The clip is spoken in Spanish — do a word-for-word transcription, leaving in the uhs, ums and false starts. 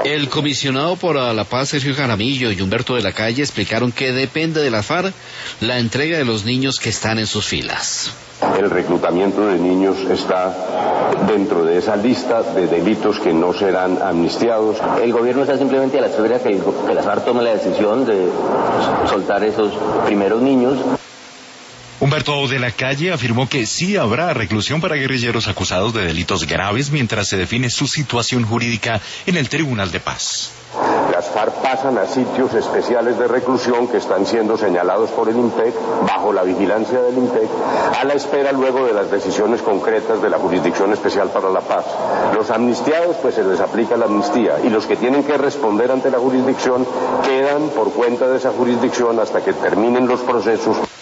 El comisionado por la paz, Sergio Jaramillo, y Humberto de la Calle explicaron que depende de las FARC la entrega de los niños que están en sus filas. El reclutamiento de niños está dentro de esa lista de delitos que no serán amnistiados. El gobierno está simplemente a la espera que, que las FARC tome la decisión de soltar esos primeros niños. Humberto de la Calle afirmó que sí habrá reclusión para guerrilleros acusados de delitos graves mientras se define su situación jurídica en el Tribunal de Paz. Las FARC pasan a sitios especiales de reclusión que están siendo señalados por el IMPEC, bajo la vigilancia del IMPEC, a la espera luego de las decisiones concretas de la Jurisdicción Especial para la Paz. Los amnistiados, pues se les aplica la amnistía, y los que tienen que responder ante la jurisdicción quedan por cuenta de esa jurisdicción hasta que terminen los procesos.